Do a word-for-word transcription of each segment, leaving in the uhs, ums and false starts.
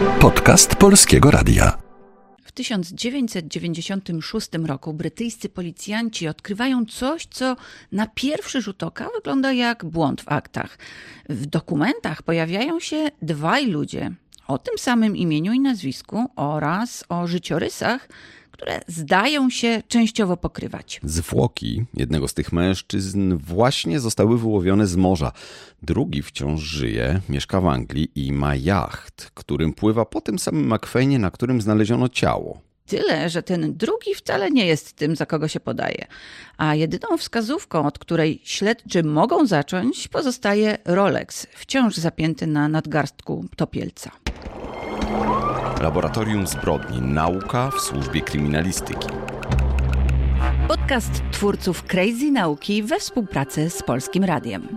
Podcast Polskiego Radia. W tysiąc dziewięćset dziewięćdziesiątym szóstym roku brytyjscy policjanci odkrywają coś, co na pierwszy rzut oka wygląda jak błąd w aktach. W dokumentach pojawiają się dwaj ludzie o tym samym imieniu i nazwisku oraz o życiorysach, które zdają się częściowo pokrywać. Zwłoki jednego z tych mężczyzn właśnie zostały wyłowione z morza. Drugi wciąż żyje, mieszka w Anglii i ma jacht, którym pływa po tym samym akwenie, na którym znaleziono ciało. Tyle, że ten drugi wcale nie jest tym, za kogo się podaje. A jedyną wskazówką, od której śledczy mogą zacząć, pozostaje Rolex, wciąż zapięty na nadgarstku topielca. Laboratorium Zbrodni. Nauka w służbie kryminalistyki. Podcast twórców Crazy Nauki we współpracy z Polskim Radiem.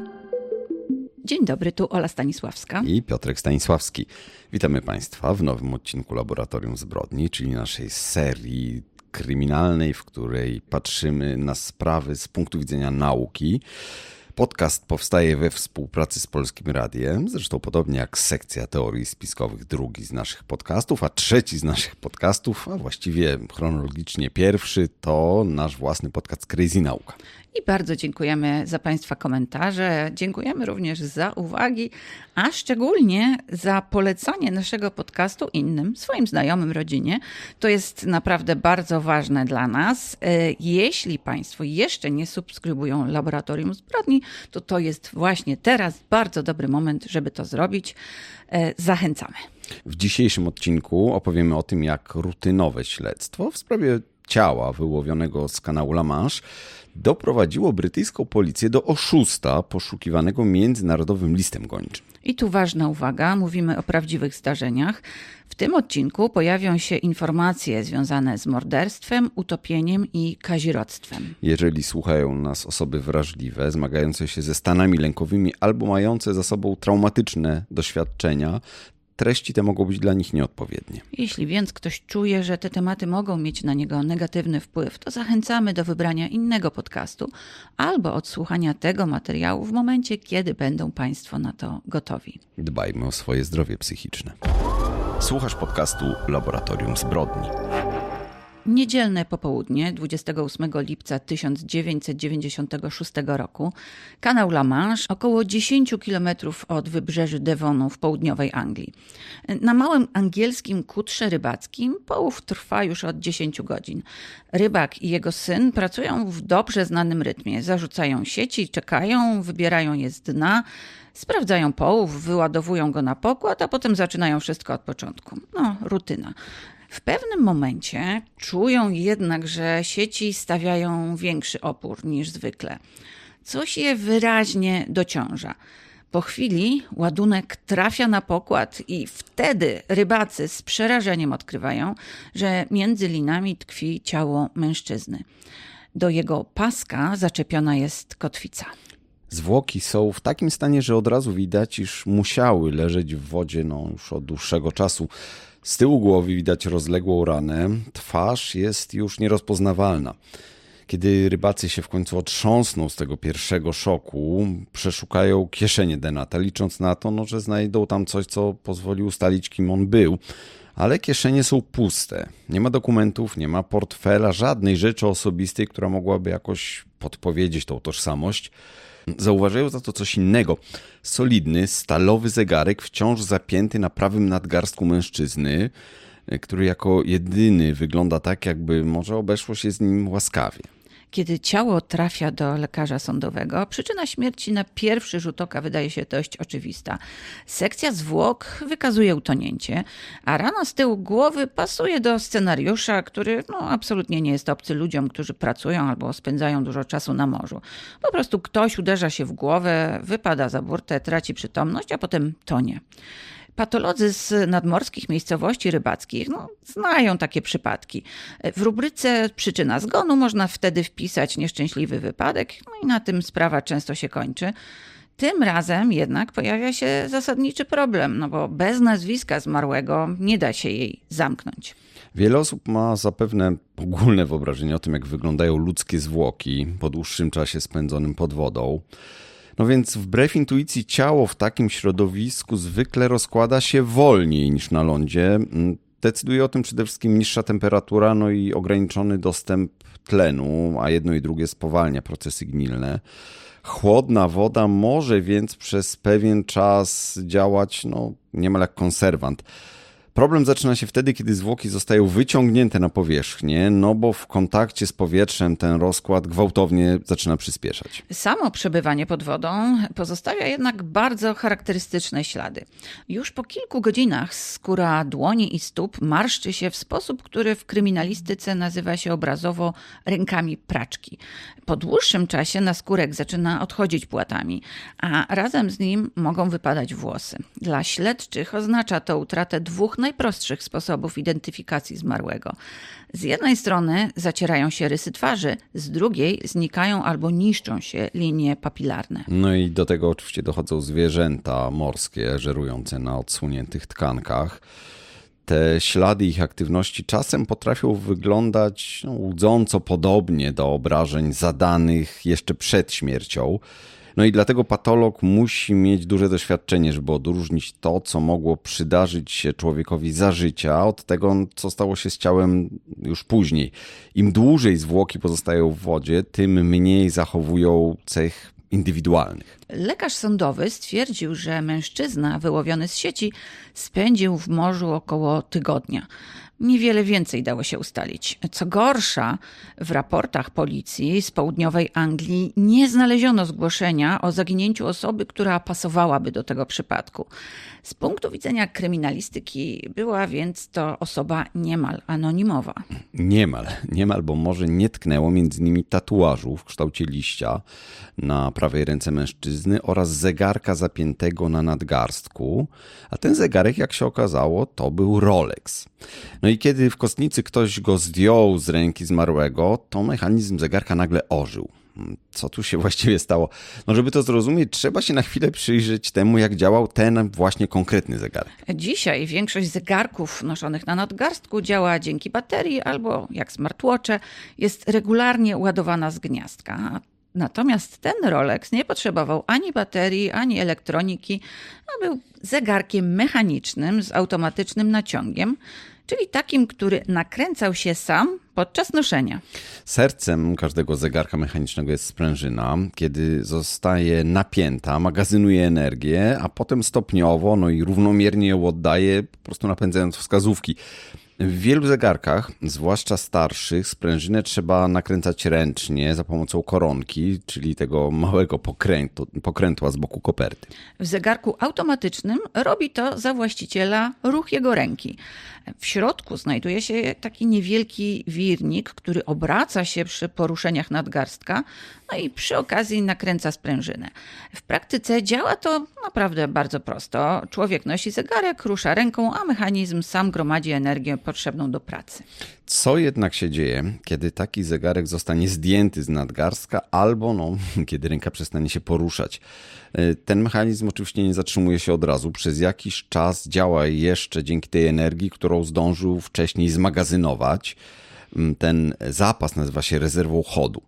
Dzień dobry, tu Ola Stanisławska i Piotrek Stanisławski. Witamy Państwa w nowym odcinku Laboratorium Zbrodni, czyli naszej serii kryminalnej, w której patrzymy na sprawy z punktu widzenia nauki. Podcast powstaje we współpracy z Polskim Radiem, zresztą podobnie jak sekcja teorii spiskowych, drugi z naszych podcastów, a trzeci z naszych podcastów, a właściwie chronologicznie pierwszy, to nasz własny podcast Crazy Nauka. I bardzo dziękujemy za Państwa komentarze, dziękujemy również za uwagi, a szczególnie za polecanie naszego podcastu innym, swoim znajomym, rodzinie. To jest naprawdę bardzo ważne dla nas. Jeśli Państwo jeszcze nie subskrybują Laboratorium Zbrodni, to to jest właśnie teraz bardzo dobry moment, żeby to zrobić. Zachęcamy. W dzisiejszym odcinku opowiemy o tym, jak rutynowe śledztwo w sprawie ciała wyłowionego z kanału La Manche doprowadziło brytyjską policję do oszusta poszukiwanego międzynarodowym listem gończym. I tu ważna uwaga, mówimy o prawdziwych zdarzeniach. W tym odcinku pojawią się informacje związane z morderstwem, utopieniem i kazirodztwem. Jeżeli słuchają nas osoby wrażliwe, zmagające się ze stanami lękowymi albo mające za sobą traumatyczne doświadczenia, treści te mogą być dla nich nieodpowiednie. Jeśli więc ktoś czuje, że te tematy mogą mieć na niego negatywny wpływ, to zachęcamy do wybrania innego podcastu albo odsłuchania tego materiału w momencie, kiedy będą Państwo na to gotowi. Dbajmy o swoje zdrowie psychiczne. Słuchasz podcastu Laboratorium Zbrodni. Niedzielne popołudnie dwudziestego ósmego lipca tysiąc dziewięćset dziewięćdziesiątego szóstego roku kanał La Manche około dziesięć kilometrów od wybrzeży Devonu w południowej Anglii. Na małym angielskim kutrze rybackim połów trwa już od dziesięciu godzin. Rybak i jego syn pracują w dobrze znanym rytmie. Zarzucają sieci, czekają, wybierają je z dna, sprawdzają połów, wyładowują go na pokład, a potem zaczynają wszystko od początku. No, rutyna. W pewnym momencie czują jednak, że sieci stawiają większy opór niż zwykle. Coś je wyraźnie dociąża. Po chwili ładunek trafia na pokład i wtedy rybacy z przerażeniem odkrywają, że między linami tkwi ciało mężczyzny. Do jego paska zaczepiona jest kotwica. Zwłoki są w takim stanie, że od razu widać, iż musiały leżeć w wodzie no, już od dłuższego czasu. Z tyłu głowy widać rozległą ranę, twarz jest już nierozpoznawalna. Kiedy rybacy się w końcu otrząsną z tego pierwszego szoku, przeszukają kieszenie Denata, licząc na to, no, że znajdą tam coś, co pozwoli ustalić, kim on był. Ale kieszenie są puste. Nie ma dokumentów, nie ma portfela, żadnej rzeczy osobistej, która mogłaby jakoś podpowiedzieć tą tożsamość. Zauważają za to coś innego. Solidny, stalowy zegarek wciąż zapięty na prawym nadgarstku mężczyzny, który jako jedyny wygląda tak, jakby może obeszło się z nim łaskawie. Kiedy ciało trafia do lekarza sądowego, przyczyna śmierci na pierwszy rzut oka wydaje się dość oczywista. Sekcja zwłok wykazuje utonięcie, a rana z tyłu głowy pasuje do scenariusza, który no, absolutnie nie jest obcy ludziom, którzy pracują albo spędzają dużo czasu na morzu. Po prostu ktoś uderza się w głowę, wypada za burtę, traci przytomność, a potem tonie. Patolodzy z nadmorskich miejscowości rybackich no, znają takie przypadki. W rubryce przyczyna zgonu można wtedy wpisać nieszczęśliwy wypadek, no i na tym sprawa często się kończy. Tym razem jednak pojawia się zasadniczy problem, no bo bez nazwiska zmarłego nie da się jej zamknąć. Wiele osób ma zapewne ogólne wyobrażenie o tym, jak wyglądają ludzkie zwłoki po dłuższym czasie spędzonym pod wodą. No więc wbrew intuicji ciało w takim środowisku zwykle rozkłada się wolniej niż na lądzie. Decyduje o tym przede wszystkim niższa temperatura, no i ograniczony dostęp tlenu, a jedno i drugie spowalnia procesy gnilne. Chłodna woda może więc przez pewien czas działać no, niemal jak konserwant. Problem zaczyna się wtedy, kiedy zwłoki zostają wyciągnięte na powierzchnię, no bo w kontakcie z powietrzem ten rozkład gwałtownie zaczyna przyspieszać. Samo przebywanie pod wodą pozostawia jednak bardzo charakterystyczne ślady. Już po kilku godzinach skóra dłoni i stóp marszczy się w sposób, który w kryminalistyce nazywa się obrazowo rękami praczki. Po dłuższym czasie naskórek zaczyna odchodzić płatami, a razem z nim mogą wypadać włosy. Dla śledczych oznacza to utratę dwóch najprostszych sposobów identyfikacji zmarłego. Z jednej strony zacierają się rysy twarzy, z drugiej znikają albo niszczą się linie papilarne. No i do tego oczywiście dochodzą zwierzęta morskie żerujące na odsłoniętych tkankach. Te ślady ich aktywności czasem potrafią wyglądać no, łudząco podobnie do obrażeń zadanych jeszcze przed śmiercią. No i dlatego patolog musi mieć duże doświadczenie, żeby odróżnić to, co mogło przydarzyć się człowiekowi za życia, od tego, co stało się z ciałem już później. Im dłużej zwłoki pozostają w wodzie, tym mniej zachowują cech indywidualnych. Lekarz sądowy stwierdził, że mężczyzna wyłowiony z sieci spędził w morzu około tygodnia. Niewiele więcej dało się ustalić. Co gorsza, w raportach policji z południowej Anglii nie znaleziono zgłoszenia o zaginięciu osoby, która pasowałaby do tego przypadku. Z punktu widzenia kryminalistyki była więc to osoba niemal anonimowa. Niemal, niemal, bo może nie tknęło między nimi tatuażu w kształcie liścia na prawej ręce mężczyzny oraz zegarka zapiętego na nadgarstku, a ten zegarek, jak się okazało, to był Rolex. No i kiedy w kostnicy ktoś go zdjął z ręki zmarłego, to mechanizm zegarka nagle ożył. Co tu się właściwie stało? No żeby to zrozumieć, trzeba się na chwilę przyjrzeć temu, jak działał ten właśnie konkretny zegarek. Dzisiaj większość zegarków noszonych na nadgarstku działa dzięki baterii albo, jak smartwatche, jest regularnie ładowana z gniazdka. Natomiast ten Rolex nie potrzebował ani baterii, ani elektroniki, a był zegarkiem mechanicznym z automatycznym naciągiem, czyli takim, który nakręcał się sam podczas noszenia. Sercem każdego zegarka mechanicznego jest sprężyna. Kiedy zostaje napięta, magazynuje energię, a potem stopniowo, no i równomiernie ją oddaje, po prostu napędzając wskazówki. W wielu zegarkach, zwłaszcza starszych, sprężynę trzeba nakręcać ręcznie za pomocą koronki, czyli tego małego pokrętu, pokrętła z boku koperty. W zegarku automatycznym robi to za właściciela ruch jego ręki. W środku znajduje się taki niewielki wirnik, który obraca się przy poruszeniach nadgarstka, no i przy okazji nakręca sprężynę. W praktyce działa to naprawdę bardzo prosto. Człowiek nosi zegarek, rusza ręką, a mechanizm sam gromadzi energię potrzebną do pracy. Co jednak się dzieje, kiedy taki zegarek zostanie zdjęty z nadgarstka albo no, kiedy ręka przestanie się poruszać? Ten mechanizm oczywiście nie zatrzymuje się od razu. Przez jakiś czas działa jeszcze dzięki tej energii, którą zdążył wcześniej zmagazynować. Ten zapas nazywa się rezerwą chodu.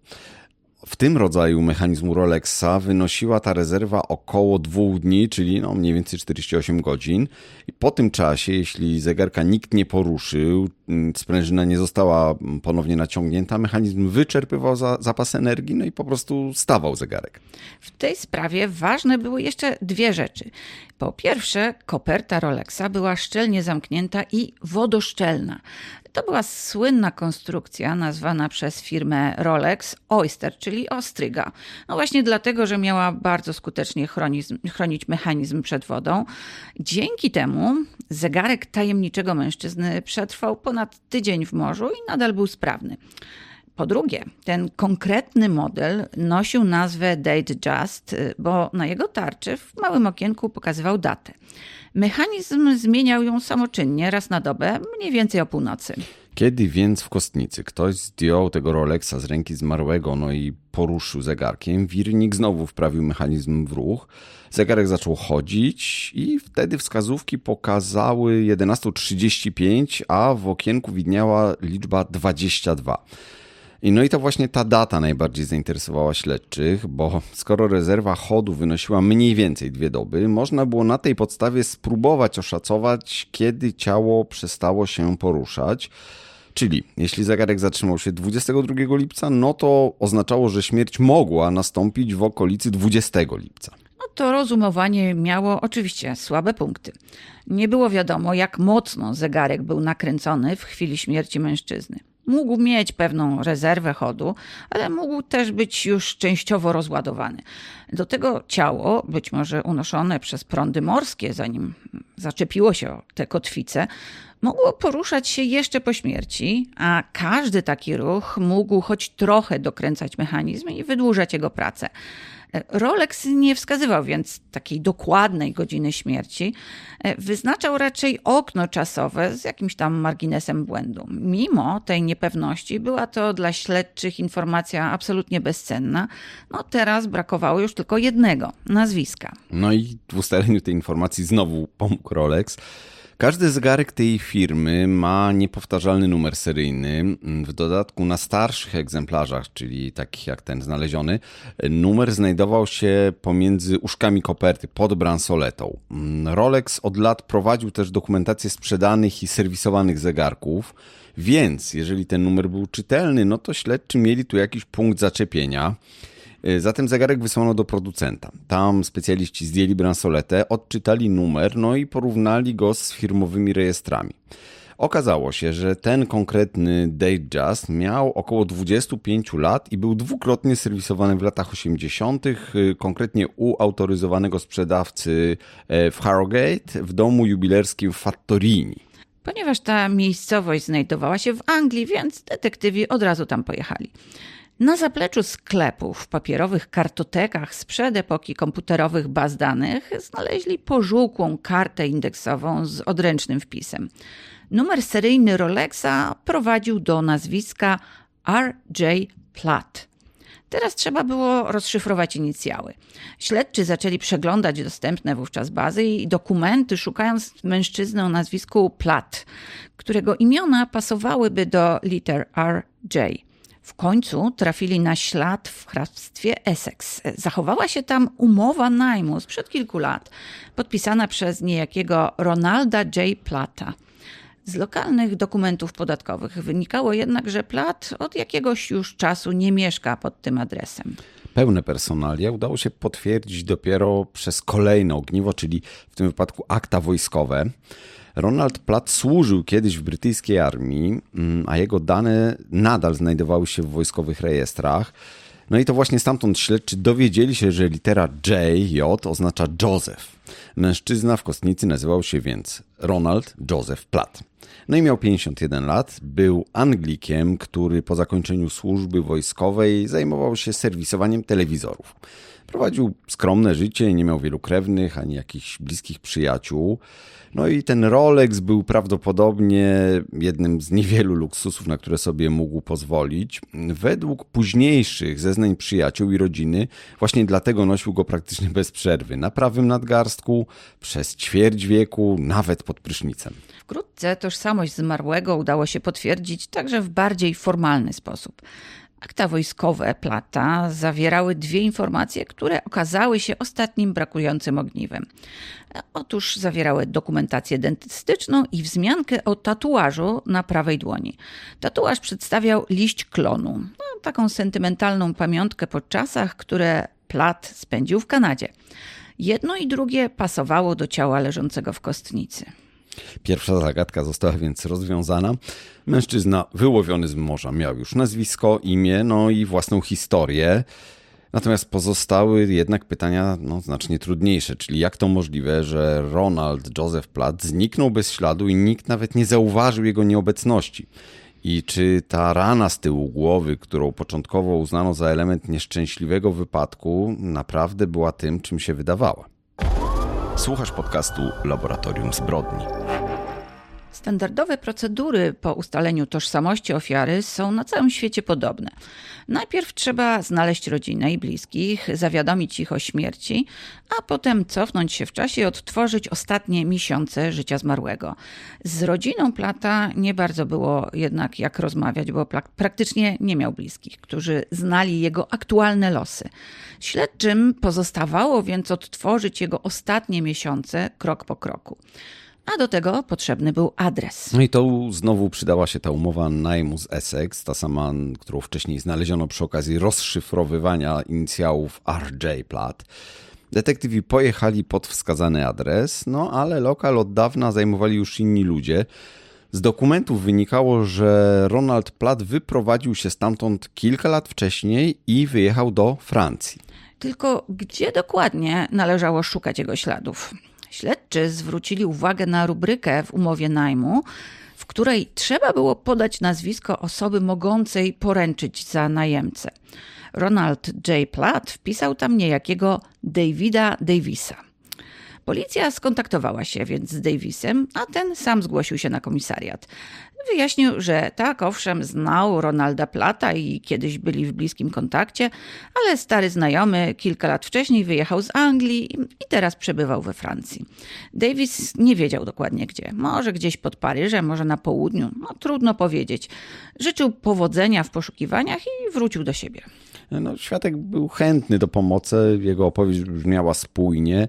W tym rodzaju mechanizmu Rolexa wynosiła ta rezerwa około dwóch dni, czyli no mniej więcej czterdzieści osiem godzin. I po tym czasie, jeśli zegarka nikt nie poruszył, sprężyna nie została ponownie naciągnięta, mechanizm wyczerpywał za, zapas energii, no i po prostu stawał zegarek. W tej sprawie ważne były jeszcze dwie rzeczy. Po pierwsze, koperta Rolexa była szczelnie zamknięta i wodoszczelna. To była słynna konstrukcja nazwana przez firmę Rolex Oyster, czyli ostryga. No właśnie dlatego, że miała bardzo skutecznie chronić, chronić mechanizm przed wodą. Dzięki temu zegarek tajemniczego mężczyzny przetrwał ponad tydzień w morzu i nadal był sprawny. Po drugie, ten konkretny model nosił nazwę Datejust, bo na jego tarczy w małym okienku pokazywał datę. Mechanizm zmieniał ją samoczynnie raz na dobę, mniej więcej o północy. Kiedy więc w kostnicy ktoś zdjął tego Rolexa z ręki zmarłego, no i poruszył zegarkiem, wirnik znowu wprawił mechanizm w ruch, zegarek zaczął chodzić i wtedy wskazówki pokazały jedenasta trzydzieści pięć, a w okienku widniała liczba dwadzieścia dwa. I no i to właśnie ta data najbardziej zainteresowała śledczych, bo skoro rezerwa chodu wynosiła mniej więcej dwie doby, można było na tej podstawie spróbować oszacować, kiedy ciało przestało się poruszać. Czyli jeśli zegarek zatrzymał się dwudziestego drugiego lipca, no to oznaczało, że śmierć mogła nastąpić w okolicy dwudziestego lipca. No to rozumowanie miało oczywiście słabe punkty. Nie było wiadomo, jak mocno zegarek był nakręcony w chwili śmierci mężczyzny. Mógł mieć pewną rezerwę chodu, ale mógł też być już częściowo rozładowany. Do tego ciało, być może unoszone przez prądy morskie, zanim zaczepiło się o te kotwice, mogło poruszać się jeszcze po śmierci, a każdy taki ruch mógł choć trochę dokręcać mechanizm i wydłużać jego pracę. Rolex nie wskazywał więc takiej dokładnej godziny śmierci, wyznaczał raczej okno czasowe z jakimś tam marginesem błędu. Mimo tej niepewności była to dla śledczych informacja absolutnie bezcenna. No teraz brakowało już tylko jednego, nazwiska. No i w ustaleniu tej informacji znowu pomógł Rolex. Każdy zegarek tej firmy ma niepowtarzalny numer seryjny. W dodatku na starszych egzemplarzach, czyli takich jak ten znaleziony, numer znajdował się pomiędzy uszkami koperty, pod bransoletą. Rolex od lat prowadził też dokumentację sprzedanych i serwisowanych zegarków, więc jeżeli ten numer był czytelny, no to śledczy mieli tu jakiś punkt zaczepienia. Zatem zegarek wysłano do producenta. Tam specjaliści zdjęli bransoletę, odczytali numer, no i porównali go z firmowymi rejestrami. Okazało się, że ten konkretny Datejust miał około dwadzieścia pięć lat i był dwukrotnie serwisowany w latach osiemdziesiątych, konkretnie u autoryzowanego sprzedawcy w Harrogate w domu jubilerskim w Fattorini. Ponieważ ta miejscowość znajdowała się w Anglii, więc detektywi od razu tam pojechali. Na zapleczu sklepów, w papierowych kartotekach sprzed epoki komputerowych baz danych znaleźli pożółkłą kartę indeksową z odręcznym wpisem. Numer seryjny Rolexa prowadził do nazwiska R J Platt. Teraz trzeba było rozszyfrować inicjały. Śledczy zaczęli przeglądać dostępne wówczas bazy i dokumenty, szukając mężczyzny o nazwisku Platt, którego imiona pasowałyby do liter R J. W końcu trafili na ślad w hrabstwie Essex. Zachowała się tam umowa najmu sprzed kilku lat, podpisana przez niejakiego Ronalda J. Platta. Z lokalnych dokumentów podatkowych wynikało jednak, że Platt od jakiegoś już czasu nie mieszka pod tym adresem. Pełne personalia udało się potwierdzić dopiero przez kolejne ogniwo, czyli w tym wypadku akta wojskowe. Ronald Platt służył kiedyś w brytyjskiej armii, a jego dane nadal znajdowały się w wojskowych rejestrach. No i to właśnie stamtąd śledczy dowiedzieli się, że litera J, J oznacza Joseph. Mężczyzna w kostnicy nazywał się więc Ronald Joseph Platt. No i miał pięćdziesiąt jeden lat, był Anglikiem, który po zakończeniu służby wojskowej zajmował się serwisowaniem telewizorów. Prowadził skromne życie, nie miał wielu krewnych ani jakichś bliskich przyjaciół. No i ten Rolex był prawdopodobnie jednym z niewielu luksusów, na które sobie mógł pozwolić. Według późniejszych zeznań przyjaciół i rodziny właśnie dlatego nosił go praktycznie bez przerwy. Na prawym nadgarstku, przez ćwierć wieku, nawet pod prysznicem. Wkrótce tożsamość zmarłego udało się potwierdzić także w bardziej formalny sposób. Akta wojskowe Platta zawierały dwie informacje, które okazały się ostatnim brakującym ogniwem. Otóż zawierały dokumentację dentystyczną i wzmiankę o tatuażu na prawej dłoni. Tatuaż przedstawiał liść klonu, no, taką sentymentalną pamiątkę po czasach, które Platt spędził w Kanadzie. Jedno i drugie pasowało do ciała leżącego w kostnicy. Pierwsza zagadka została więc rozwiązana. Mężczyzna wyłowiony z morza miał już nazwisko, imię, no i własną historię. Natomiast pozostały jednak pytania no, znacznie trudniejsze, czyli jak to możliwe, że Ronald Joseph Platt zniknął bez śladu i nikt nawet nie zauważył jego nieobecności. I czy ta rana z tyłu głowy, którą początkowo uznano za element nieszczęśliwego wypadku, naprawdę była tym, czym się wydawała? Słuchasz podcastu Laboratorium Zbrodni. Standardowe procedury po ustaleniu tożsamości ofiary są na całym świecie podobne. Najpierw trzeba znaleźć rodzinę i bliskich, zawiadomić ich o śmierci, a potem cofnąć się w czasie i odtworzyć ostatnie miesiące życia zmarłego. Z rodziną Platta nie bardzo było jednak jak rozmawiać, bo praktycznie nie miał bliskich, którzy znali jego aktualne losy. Śledczym pozostawało więc odtworzyć jego ostatnie miesiące krok po kroku. A do tego potrzebny był adres. No i to znowu przydała się ta umowa najmu z Essex, ta sama, którą wcześniej znaleziono przy okazji rozszyfrowywania inicjałów R J Platt. Detektywi pojechali pod wskazany adres, no ale lokal od dawna zajmowali już inni ludzie. Z dokumentów wynikało, że Ronald Platt wyprowadził się stamtąd kilka lat wcześniej i wyjechał do Francji. Tylko gdzie dokładnie należało szukać jego śladów? Śledczy zwrócili uwagę na rubrykę w umowie najmu, w której trzeba było podać nazwisko osoby mogącej poręczyć za najemcę. Ronald J. Platt wpisał tam niejakiego Davida Davisa. Policja skontaktowała się więc z Davisem, a ten sam zgłosił się na komisariat. Wyjaśnił, że tak, owszem, znał Ronalda Platta i kiedyś byli w bliskim kontakcie, ale stary znajomy kilka lat wcześniej wyjechał z Anglii i teraz przebywał we Francji. Davis nie wiedział dokładnie gdzie. Może gdzieś pod Paryżem, może na południu. No, trudno powiedzieć. Życzył powodzenia w poszukiwaniach i wrócił do siebie. No, świadek był chętny do pomocy, jego opowieść brzmiała spójnie.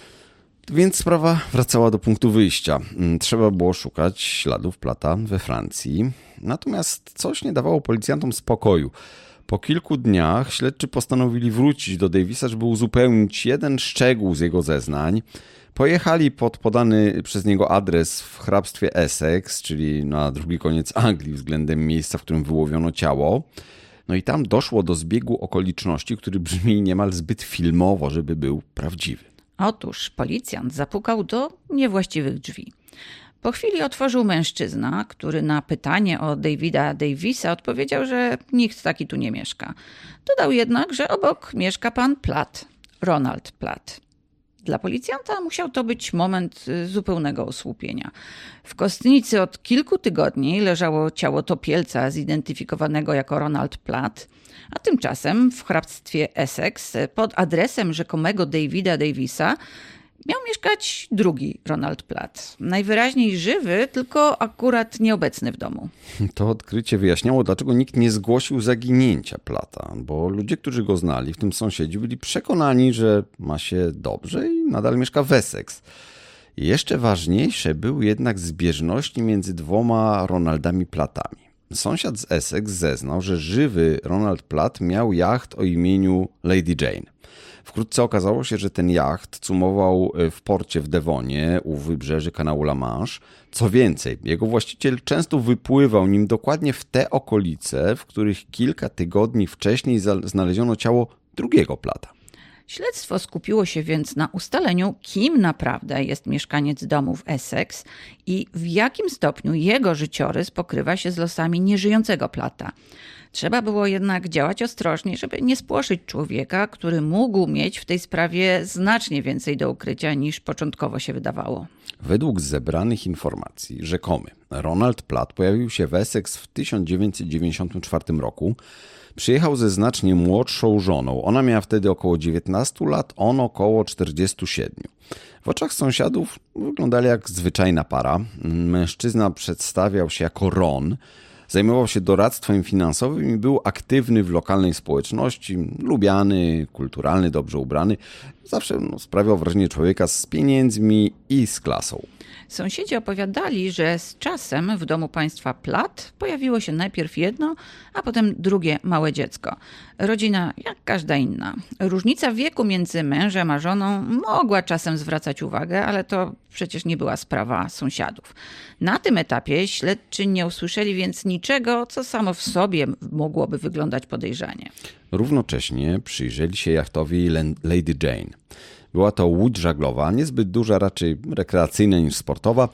Więc sprawa wracała do punktu wyjścia. Trzeba było szukać śladów Platta we Francji. Natomiast coś nie dawało policjantom spokoju. Po kilku dniach śledczy postanowili wrócić do Davisa, żeby uzupełnić jeden szczegół z jego zeznań. Pojechali pod podany przez niego adres w hrabstwie Essex, czyli na drugi koniec Anglii względem miejsca, w którym wyłowiono ciało. No i tam doszło do zbiegu okoliczności, który brzmi niemal zbyt filmowo, żeby był prawdziwy. Otóż policjant zapukał do niewłaściwych drzwi. Po chwili otworzył mężczyzna, który na pytanie o Davida Davisa odpowiedział, że nikt taki tu nie mieszka. Dodał jednak, że obok mieszka pan Platt, Ronald Platt. Dla policjanta musiał to być moment zupełnego osłupienia. W kostnicy od kilku tygodni leżało ciało topielca zidentyfikowanego jako Ronald Platt, a tymczasem w hrabstwie Essex pod adresem rzekomego Davida Davisa miał mieszkać drugi Ronald Platt. Najwyraźniej żywy, tylko akurat nieobecny w domu. To odkrycie wyjaśniało, dlaczego nikt nie zgłosił zaginięcia Platta, bo ludzie, którzy go znali, w tym sąsiedzi, byli przekonani, że ma się dobrze i nadal mieszka w Essex. Jeszcze ważniejsze były jednak zbieżności między dwoma Ronaldami Plattami. Sąsiad z Essex zeznał, że żywy Ronald Platt miał jacht o imieniu Lady Jane. Wkrótce okazało się, że ten jacht cumował w porcie w Devonie u wybrzeży kanału La Manche. Co więcej, jego właściciel często wypływał nim dokładnie w te okolice, w których kilka tygodni wcześniej znaleziono ciało drugiego Platta. Śledztwo skupiło się więc na ustaleniu, kim naprawdę jest mieszkaniec domu w Essex i w jakim stopniu jego życiorys pokrywa się z losami nieżyjącego Platta. Trzeba było jednak działać ostrożnie, żeby nie spłoszyć człowieka, który mógł mieć w tej sprawie znacznie więcej do ukrycia niż początkowo się wydawało. Według zebranych informacji rzekomy Ronald Platt pojawił się w Essex w tysiąc dziewięćset dziewięćdziesiątym czwartym roku. Przyjechał ze znacznie młodszą żoną. Ona miała wtedy około dziewiętnastu lat, on około czterdziestu siedmiu. W oczach sąsiadów wyglądali jak zwyczajna para. Mężczyzna przedstawiał się jako Ron. Zajmował się doradztwem finansowym i był aktywny w lokalnej społeczności, lubiany, kulturalny, dobrze ubrany. Zawsze no, sprawiał wrażenie człowieka z pieniędzmi i z klasą. Sąsiedzi opowiadali, że z czasem w domu państwa Platt pojawiło się najpierw jedno, a potem drugie małe dziecko. Rodzina jak każda inna. Różnica wieku między mężem a żoną mogła czasem zwracać uwagę, ale to przecież nie była sprawa sąsiadów. Na tym etapie śledczy nie usłyszeli więc niczego, co samo w sobie mogłoby wyglądać podejrzanie. Równocześnie przyjrzeli się jachtowi Lady Jane. Była to łódź żaglowa, niezbyt duża, raczej rekreacyjna niż sportowa.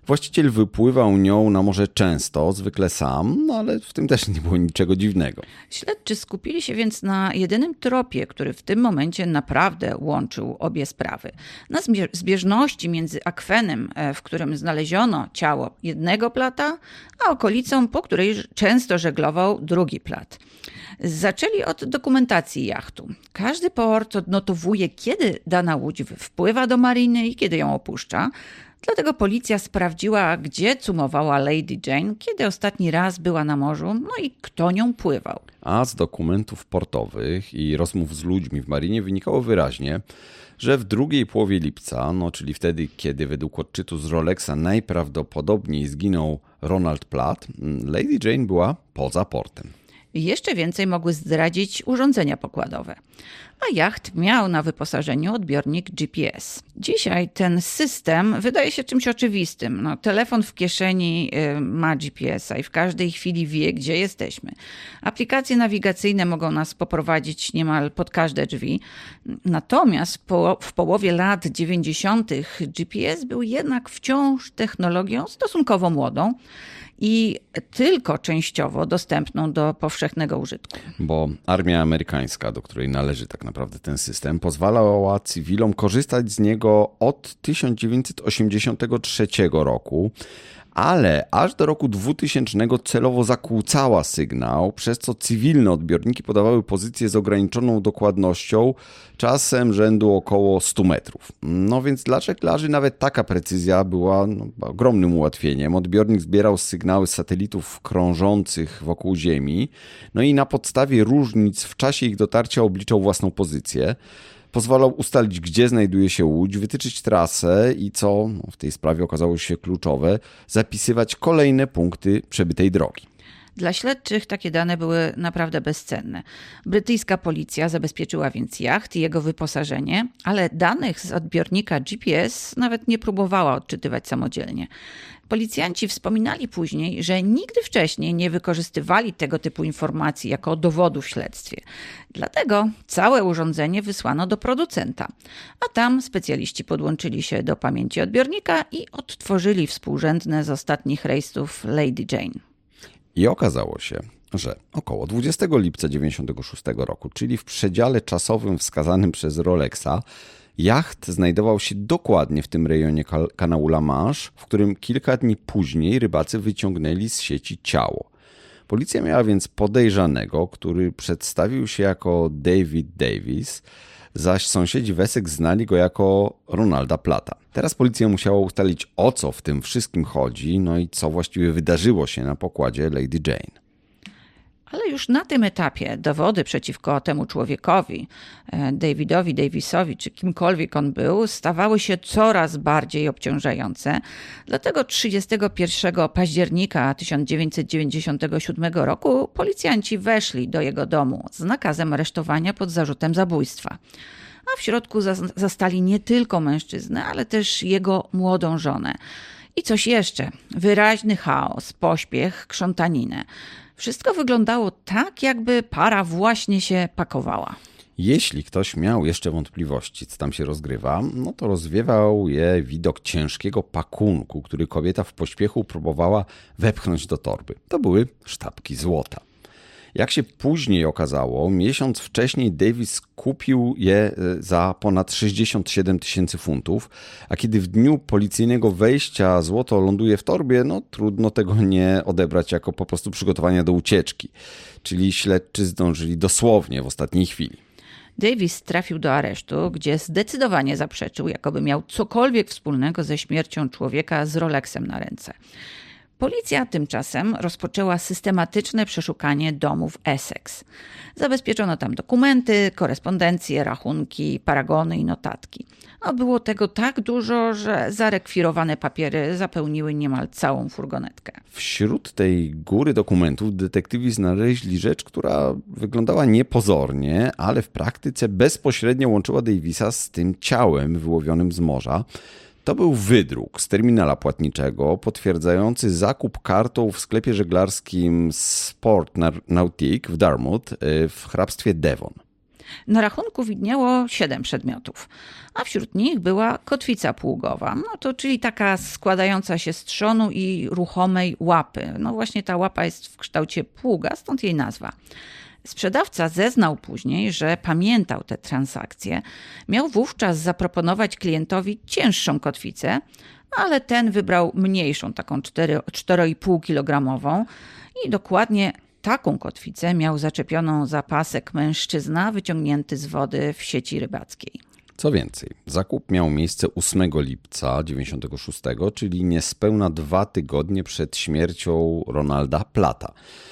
Właściciel wypływał nią na morze często, zwykle sam, no ale w tym też nie było niczego dziwnego. Śledczy skupili się więc na jedynym tropie, który w tym momencie naprawdę łączył obie sprawy. Na zbieżności między akwenem, w którym znaleziono ciało jednego plata, a okolicą, po której często żeglował drugi plat. Zaczęli od dokumentacji jachtu. Każdy port odnotowuje, kiedy dana łódź wpływa do mariny i kiedy ją opuszcza. Dlatego policja sprawdziła, gdzie cumowała Lady Jane, kiedy ostatni raz była na morzu, no i kto nią pływał. A z dokumentów portowych i rozmów z ludźmi w marinie wynikało wyraźnie, że w drugiej połowie lipca, no czyli wtedy, kiedy według odczytu z Rolexa najprawdopodobniej zginął Ronald Platt, Lady Jane była poza portem. Jeszcze więcej mogły zdradzić urządzenia pokładowe. A jacht miał na wyposażeniu odbiornik G P S. Dzisiaj ten system wydaje się czymś oczywistym. No, telefon w kieszeni ma G P S a i w każdej chwili wie, gdzie jesteśmy. Aplikacje nawigacyjne mogą nas poprowadzić niemal pod każde drzwi. Natomiast po, w połowie lat dziewięćdziesiątych G P S był jednak wciąż technologią stosunkowo młodą i tylko częściowo dostępną do powszechnego użytku. Bo armia amerykańska, do której należy tak naprawdę ten system, pozwalała cywilom korzystać z niego od tysiąc dziewięćset osiemdziesiątego trzeciego roku, ale aż do roku dwutysięcznego celowo zakłócała sygnał, przez co cywilne odbiorniki podawały pozycję z ograniczoną dokładnością, czasem rzędu około stu metrów. No więc dla żeglarzy nawet taka precyzja była no, ogromnym ułatwieniem. Odbiornik zbierał sygnały z satelitów krążących wokół Ziemi, no i na podstawie różnic w czasie ich dotarcia obliczał własną pozycję. Pozwalał ustalić, gdzie znajduje się łódź, wytyczyć trasę i co no, w tej sprawie okazało się kluczowe, zapisywać kolejne punkty przebytej drogi. Dla śledczych takie dane były naprawdę bezcenne. Brytyjska policja zabezpieczyła więc jacht i jego wyposażenie, ale danych z odbiornika G P S nawet nie próbowała odczytywać samodzielnie. Policjanci wspominali później, że nigdy wcześniej nie wykorzystywali tego typu informacji jako dowodu w śledztwie. Dlatego całe urządzenie wysłano do producenta, a tam specjaliści podłączyli się do pamięci odbiornika i odtworzyli współrzędne z ostatnich rejsów Lady Jane. I okazało się, że około dwudziestego lipca dziewięćdziesiątego szóstego roku, czyli w przedziale czasowym wskazanym przez Rolexa, jacht znajdował się dokładnie w tym rejonie kanału La Manche, w którym kilka dni później rybacy wyciągnęli z sieci ciało. Policja miała więc podejrzanego, który przedstawił się jako David Davis, zaś sąsiedzi Wessex znali go jako Ronalda Platta. Teraz policja musiała ustalić, o co w tym wszystkim chodzi, no i co właściwie wydarzyło się na pokładzie Lady Jane. Ale już na tym etapie dowody przeciwko temu człowiekowi, Davidowi Davisowi, czy kimkolwiek on był, stawały się coraz bardziej obciążające. Dlatego trzydziestego pierwszego października tysiąc dziewięćset dziewięćdziesiątego siódmego roku policjanci weszli do jego domu z nakazem aresztowania pod zarzutem zabójstwa. A w środku zastali nie tylko mężczyznę, ale też jego młodą żonę. I coś jeszcze. Wyraźny chaos, pośpiech, krzątaninę. Wszystko wyglądało tak, jakby para właśnie się pakowała. Jeśli ktoś miał jeszcze wątpliwości, co tam się rozgrywa, no to rozwiewał je widok ciężkiego pakunku, który kobieta w pośpiechu próbowała wepchnąć do torby. To były sztabki złota. Jak się później okazało, miesiąc wcześniej Davis kupił je za ponad sześćdziesiąt siedem tysięcy funtów, a kiedy w dniu policyjnego wejścia złoto ląduje w torbie, no trudno tego nie odebrać jako po prostu przygotowania do ucieczki. Czyli śledczy zdążyli dosłownie w ostatniej chwili. Davis trafił do aresztu, gdzie zdecydowanie zaprzeczył, jakoby miał cokolwiek wspólnego ze śmiercią człowieka z Rolexem na ręce. Policja tymczasem rozpoczęła systematyczne przeszukanie domu w Essex. Zabezpieczono tam dokumenty, korespondencje, rachunki, paragony i notatki. A było tego tak dużo, że zarekwirowane papiery zapełniły niemal całą furgonetkę. Wśród tej góry dokumentów detektywi znaleźli rzecz, która wyglądała niepozornie, ale w praktyce bezpośrednio łączyła Davisa z tym ciałem wyłowionym z morza. To był wydruk z terminala płatniczego potwierdzający zakup kartą w sklepie żeglarskim Sport Nautique w Dartmouth w hrabstwie Devon. Na rachunku widniało siedem przedmiotów, a wśród nich była kotwica pługowa, no to czyli taka składająca się z trzonu i ruchomej łapy. No właśnie ta łapa jest w kształcie pługa, stąd jej nazwa. Sprzedawca zeznał później, że pamiętał te transakcje. Miał wówczas zaproponować klientowi cięższą kotwicę, ale ten wybrał mniejszą, taką cztery i pół kilogramową i dokładnie taką kotwicę miał zaczepioną za pasek mężczyzna wyciągnięty z wody w sieci rybackiej. Co więcej, zakup miał miejsce ósmego lipca dziewięćdziesiątego szóstego, czyli niespełna dwa tygodnie przed śmiercią Ronalda Plata.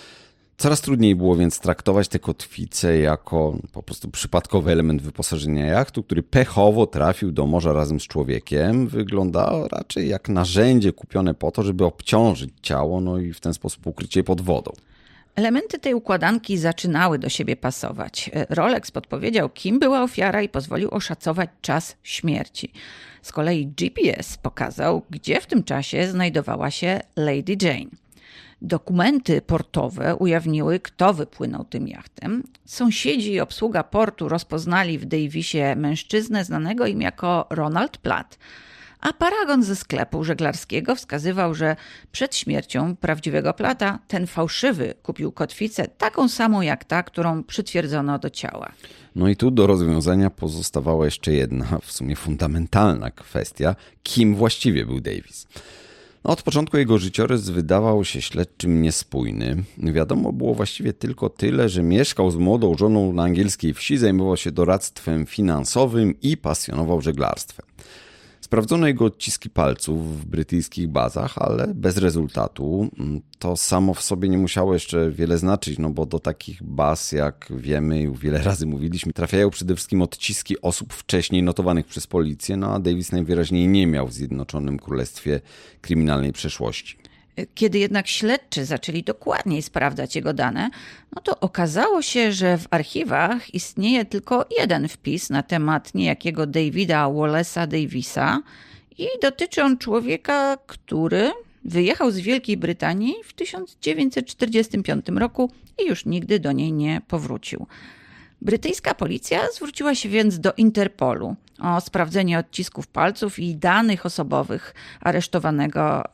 Coraz trudniej było więc traktować tę kotwicę jako po prostu przypadkowy element wyposażenia jachtu, który pechowo trafił do morza razem z człowiekiem. Wyglądało raczej jak narzędzie kupione po to, żeby obciążyć ciało, no i w ten sposób ukryć je pod wodą. Elementy tej układanki zaczynały do siebie pasować. Rolex podpowiedział, kim była ofiara i pozwolił oszacować czas śmierci. Z kolei G P S pokazał, gdzie w tym czasie znajdowała się Lady Jane. Dokumenty portowe ujawniły, kto wypłynął tym jachtem. Sąsiedzi i obsługa portu rozpoznali w Davisie mężczyznę znanego im jako Ronald Platt. A paragon ze sklepu żeglarskiego wskazywał, że przed śmiercią prawdziwego Plata ten fałszywy kupił kotwicę taką samą jak ta, którą przytwierdzono do ciała. No i tu do rozwiązania pozostawała jeszcze jedna, w sumie fundamentalna kwestia, kim właściwie był Davis. No, od początku jego życiorys wydawał się śledczym niespójny. Wiadomo było właściwie tylko tyle, że mieszkał z młodą żoną na angielskiej wsi, zajmował się doradztwem finansowym i pasjonował żeglarstwem. Sprawdzono jego odciski palców w brytyjskich bazach, ale bez rezultatu. To samo w sobie nie musiało jeszcze wiele znaczyć, no bo do takich baz, jak wiemy i wiele razy mówiliśmy, trafiają przede wszystkim odciski osób wcześniej notowanych przez policję, no a Davis najwyraźniej nie miał w Zjednoczonym Królestwie kryminalnej przeszłości. Kiedy jednak śledczy zaczęli dokładniej sprawdzać jego dane, no to okazało się, że w archiwach istnieje tylko jeden wpis na temat niejakiego Davida Wallace'a Davisa i dotyczy on człowieka, który wyjechał z Wielkiej Brytanii w tysiąc dziewięćset czterdziestym piątym roku i już nigdy do niej nie powrócił. Brytyjska policja zwróciła się więc do Interpolu o sprawdzenie odcisków palców i danych osobowych aresztowanego,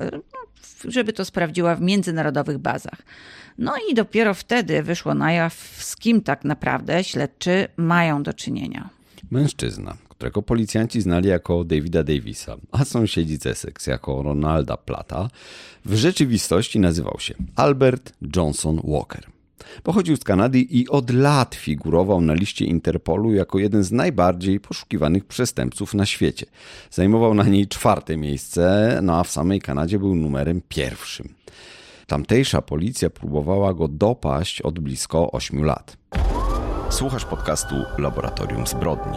żeby to sprawdziła w międzynarodowych bazach. No i dopiero wtedy wyszło na jaw, z kim tak naprawdę śledczy mają do czynienia. Mężczyzna, którego policjanci znali jako Davida Davisa, a sąsiedzi z Essex jako Ronalda Platta, w rzeczywistości nazywał się Albert Johnson Walker. Pochodził z Kanady i od lat figurował na liście Interpolu jako jeden z najbardziej poszukiwanych przestępców na świecie. Zajmował na niej czwarte miejsce, no a w samej Kanadzie był numerem pierwszym. Tamtejsza policja próbowała go dopaść od blisko ośmiu lat. Słuchasz podcastu Laboratorium Zbrodni.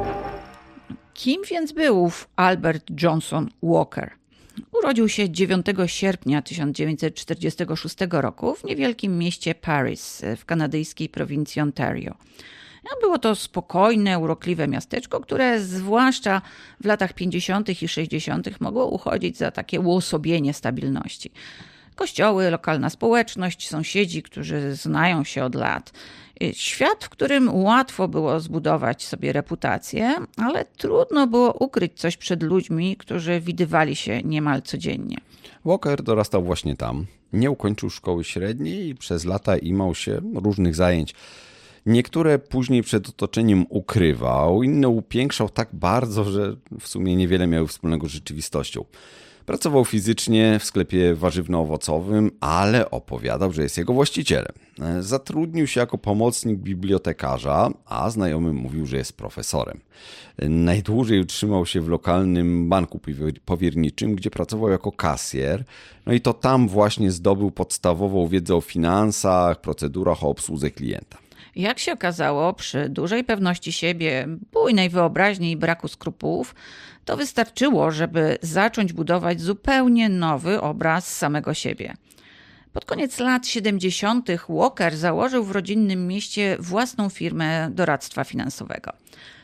Kim więc był Albert Johnson Walker? Urodził się dziewiątego sierpnia tysiąc dziewięćset czterdziestego szóstego roku w niewielkim mieście Paris w kanadyjskiej prowincji Ontario. Było to spokojne, urokliwe miasteczko, które zwłaszcza w latach pięćdziesiątych i sześćdziesiątych mogło uchodzić za takie uosobienie stabilności. Kościoły, lokalna społeczność, sąsiedzi, którzy znają się od lat. Świat, w którym łatwo było zbudować sobie reputację, ale trudno było ukryć coś przed ludźmi, którzy widywali się niemal codziennie. Walker dorastał właśnie tam. Nie ukończył szkoły średniej i przez lata imał się różnych zajęć. Niektóre później przed otoczeniem ukrywał, inne upiększał tak bardzo, że w sumie niewiele miały wspólnego z rzeczywistością. Pracował fizycznie w sklepie warzywno-owocowym, ale opowiadał, że jest jego właścicielem. Zatrudnił się jako pomocnik bibliotekarza, a znajomy mówił, że jest profesorem. Najdłużej utrzymał się w lokalnym banku powierniczym, gdzie pracował jako kasjer. No i to tam właśnie zdobył podstawową wiedzę o finansach, procedurach, o obsłudze klienta. Jak się okazało, przy dużej pewności siebie, bujnej wyobraźni i braku skrupułów, to wystarczyło, żeby zacząć budować zupełnie nowy obraz samego siebie. Pod koniec lat siedemdziesiątych Walker założył w rodzinnym mieście własną firmę doradztwa finansowego.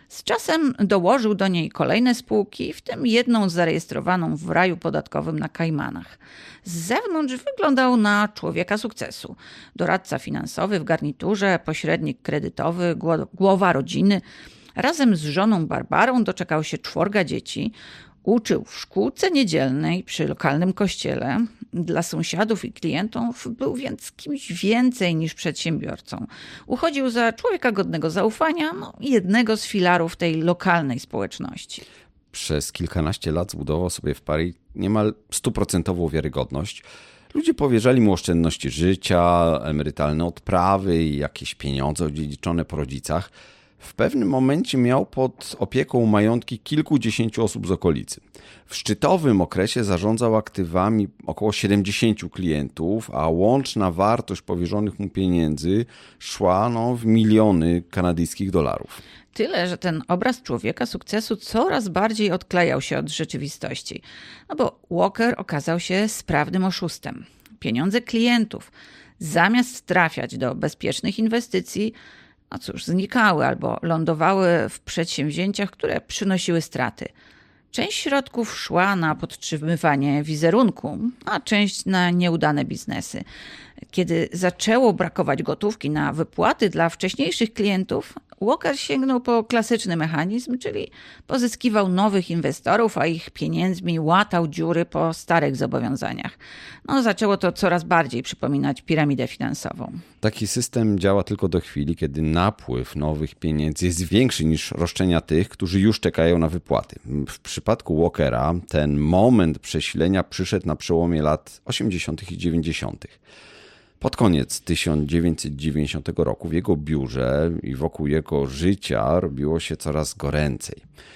Z czasem dołożył do niej kolejne spółki, w tym jedną zarejestrowaną w raju podatkowym na Kajmanach. Z zewnątrz wyglądał na człowieka sukcesu. Doradca finansowy w garniturze, pośrednik kredytowy, głowa rodziny. Razem z żoną Barbarą doczekał się czworga dzieci. Uczył w szkółce niedzielnej przy lokalnym kościele. Dla sąsiadów i klientów był więc kimś więcej niż przedsiębiorcą. Uchodził za człowieka godnego zaufania, no, jednego z filarów tej lokalnej społeczności. Przez kilkanaście lat zbudował sobie w Paris niemal stuprocentową wiarygodność. Ludzie powierzali mu oszczędności życia, emerytalne odprawy i jakieś pieniądze odziedziczone po rodzicach. W pewnym momencie miał pod opieką majątki kilkudziesięciu osób z okolicy. W szczytowym okresie zarządzał aktywami około siedemdziesięciu klientów, a łączna wartość powierzonych mu pieniędzy szła no, w miliony kanadyjskich dolarów. Tyle, że ten obraz człowieka sukcesu coraz bardziej odklejał się od rzeczywistości. No bo Walker okazał się sprawnym oszustem. Pieniądze klientów, zamiast trafiać do bezpiecznych inwestycji, no cóż, znikały albo lądowały w przedsięwzięciach, które przynosiły straty. Część środków szła na podtrzymywanie wizerunku, a część na nieudane biznesy. Kiedy zaczęło brakować gotówki na wypłaty dla wcześniejszych klientów, Walker sięgnął po klasyczny mechanizm, czyli pozyskiwał nowych inwestorów, a ich pieniędzmi łatał dziury po starych zobowiązaniach. No, zaczęło to coraz bardziej przypominać piramidę finansową. Taki system działa tylko do chwili, kiedy napływ nowych pieniędzy jest większy niż roszczenia tych, którzy już czekają na wypłaty. W przypadku Walkera ten moment przesilenia przyszedł na przełomie lat osiemdziesiątych i dziewięćdziesiątych. Pod koniec tysiąc dziewięćset dziewięćdziesiątego roku w jego biurze i wokół jego życia robiło się coraz goręcej.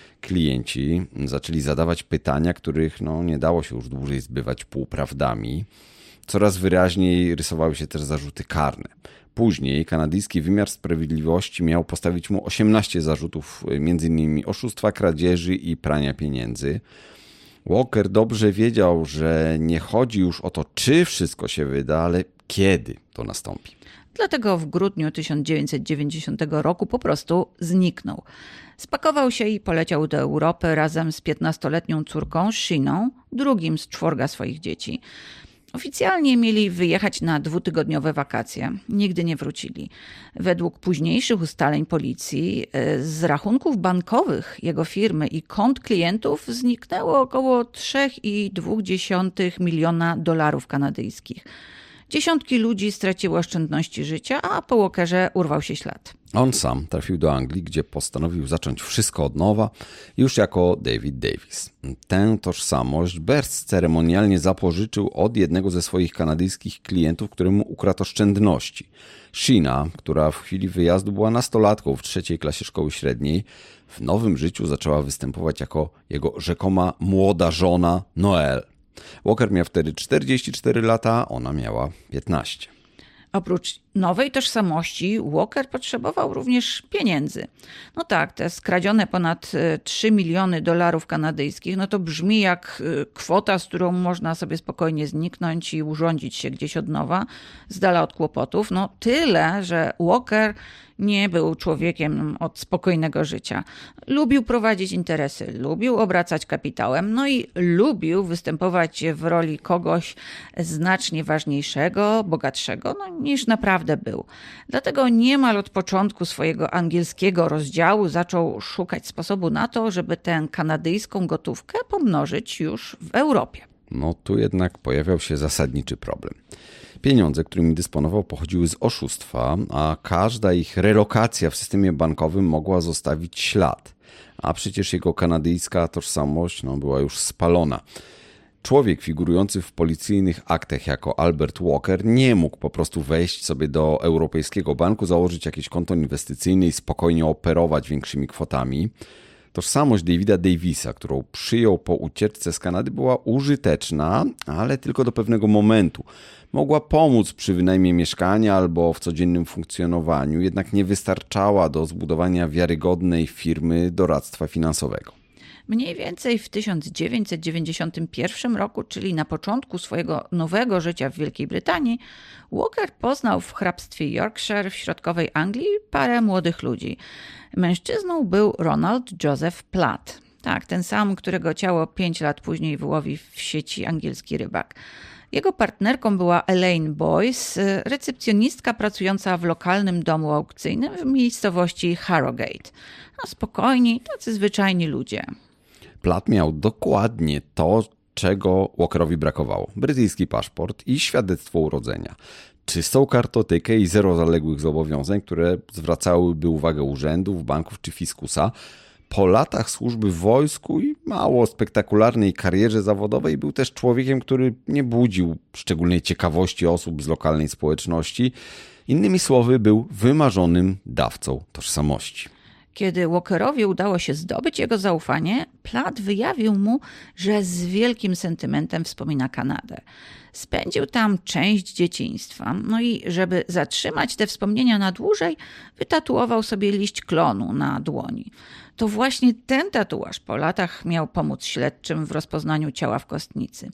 Klienci zaczęli zadawać pytania, których no, nie dało się już dłużej zbywać półprawdami. Coraz wyraźniej rysowały się też zarzuty karne. Później kanadyjski wymiar sprawiedliwości miał postawić mu osiemnaście zarzutów, między innymi oszustwa, kradzieży i prania pieniędzy. Walker dobrze wiedział, że nie chodzi już o to, czy wszystko się wyda, ale kiedy to nastąpi. Dlatego w grudniu tysiąc dziewięćset dziewięćdziesiątego roku po prostu zniknął. Spakował się i poleciał do Europy razem z piętnastoletnią córką Sheeną, drugim z czworga swoich dzieci. Oficjalnie mieli wyjechać na dwutygodniowe wakacje. Nigdy nie wrócili. Według późniejszych ustaleń policji z rachunków bankowych jego firmy i kont klientów zniknęło około trzy przecinek dwa miliona dolarów kanadyjskich. Dziesiątki ludzi straciły oszczędności życia, a po Walkerze urwał się ślad. On sam trafił do Anglii, gdzie postanowił zacząć wszystko od nowa, już jako David Davis. Tę tożsamość bezceremonialnie zapożyczył od jednego ze swoich kanadyjskich klientów, któremu ukradł oszczędności. Sheena, która w chwili wyjazdu była nastolatką w trzeciej klasie szkoły średniej, w nowym życiu zaczęła występować jako jego rzekoma młoda żona Noelle. Walker miał wtedy czterdzieści cztery lata, ona miała piętnaście. Oprócz nowej tożsamości Walker potrzebował również pieniędzy. No tak, te skradzione ponad trzy miliony dolarów kanadyjskich, no to brzmi jak kwota, z którą można sobie spokojnie zniknąć i urządzić się gdzieś od nowa, z dala od kłopotów. No tyle, że Walker nie był człowiekiem od spokojnego życia. Lubił prowadzić interesy, lubił obracać kapitałem, no i lubił występować w roli kogoś znacznie ważniejszego, bogatszego, no, niż naprawdę był. Dlatego niemal od początku swojego angielskiego rozdziału zaczął szukać sposobu na to, żeby tę kanadyjską gotówkę pomnożyć już w Europie. No tu jednak pojawiał się zasadniczy problem. Pieniądze, którymi dysponował, pochodziły z oszustwa, a każda ich relokacja w systemie bankowym mogła zostawić ślad. A przecież jego kanadyjska tożsamość no, była już spalona. Człowiek figurujący w policyjnych aktach jako Albert Walker nie mógł po prostu wejść sobie do Europejskiego Banku, założyć jakieś konto inwestycyjne i spokojnie operować większymi kwotami. Tożsamość Davida Davisa, którą przyjął po ucieczce z Kanady, była użyteczna, ale tylko do pewnego momentu. Mogła pomóc przy wynajmie mieszkania albo w codziennym funkcjonowaniu, jednak nie wystarczała do zbudowania wiarygodnej firmy doradztwa finansowego. Mniej więcej w tysiąc dziewięćset dziewięćdziesiątym pierwszym roku, czyli na początku swojego nowego życia w Wielkiej Brytanii, Walker poznał w hrabstwie Yorkshire w środkowej Anglii parę młodych ludzi. Mężczyzną był Ronald Joseph Platt. Tak, ten sam, którego ciało pięć lat później wyłowi w sieci angielski rybak. Jego partnerką była Elaine Boyce, recepcjonistka pracująca w lokalnym domu aukcyjnym w miejscowości Harrogate. No, spokojni, tacy zwyczajni ludzie. Platt miał dokładnie to, czego Walkerowi brakowało. Brytyjski paszport i świadectwo urodzenia. Czystą kartotekę i zero zaległych zobowiązań, które zwracałyby uwagę urzędów, banków czy fiskusa. Po latach służby w wojsku i mało spektakularnej karierze zawodowej był też człowiekiem, który nie budził szczególnej ciekawości osób z lokalnej społeczności. Innymi słowy, był wymarzonym dawcą tożsamości. Kiedy Walkerowi udało się zdobyć jego zaufanie, Platt wyjawił mu, że z wielkim sentymentem wspomina Kanadę. Spędził tam część dzieciństwa, no i żeby zatrzymać te wspomnienia na dłużej, wytatuował sobie liść klonu na dłoni. To właśnie ten tatuaż po latach miał pomóc śledczym w rozpoznaniu ciała w kostnicy.